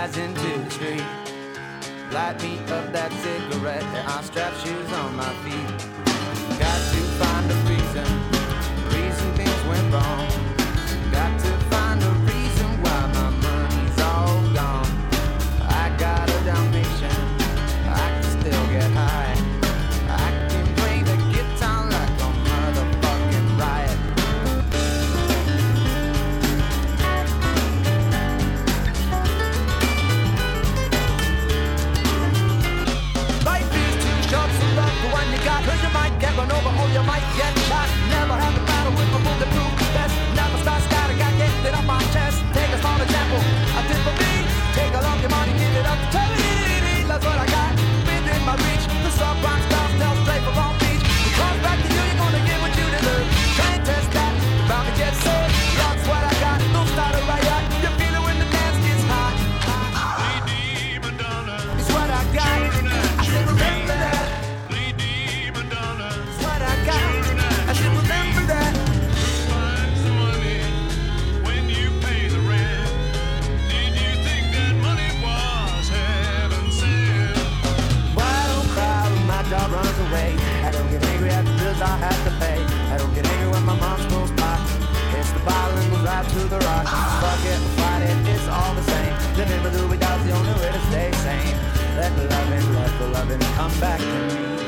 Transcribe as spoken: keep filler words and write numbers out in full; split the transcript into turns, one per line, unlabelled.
eyes into the street. Light me up that cigarette, I strap shoes on my feet. Got to find a reason, reason things went wrong. Got to find a reason why my money's all gone. I got a Dalmatian, I can still get high. I can play the guitar like a motherfucking riot. Life is too short, so love the one you got. Cause you might get run over or you might get shot. Never have a battle with a bulletproof vest. Never start scouting, got get it on my chest. Take a small example, I did for me. Take a lump your money, give it up to charity. That's what I got within my reach. The sub-rock style tells play for Long Beach. It comes back to you, you're gonna get what you deserve. Try and test that, bound to get served. That's what I got, don't start a riot. You feel it when the dance gets hot.
Lady Madonna,
It's what I got, I said remember that.
Lady Madonna,
It's what I got, I should remember that.
finds the money when you pay the rent. Did you think that money was heaven sent?
Why I don't cry when my dog runs away? I don't get angry at the bills I have to pay. I don't get angry when my mom goes by. Hits the bottle and goes right to the rock. Fuck it, we'll fight it, it's all the same. Living with who we got's the only way to stay sane. Let the loving, let the loving come back to me.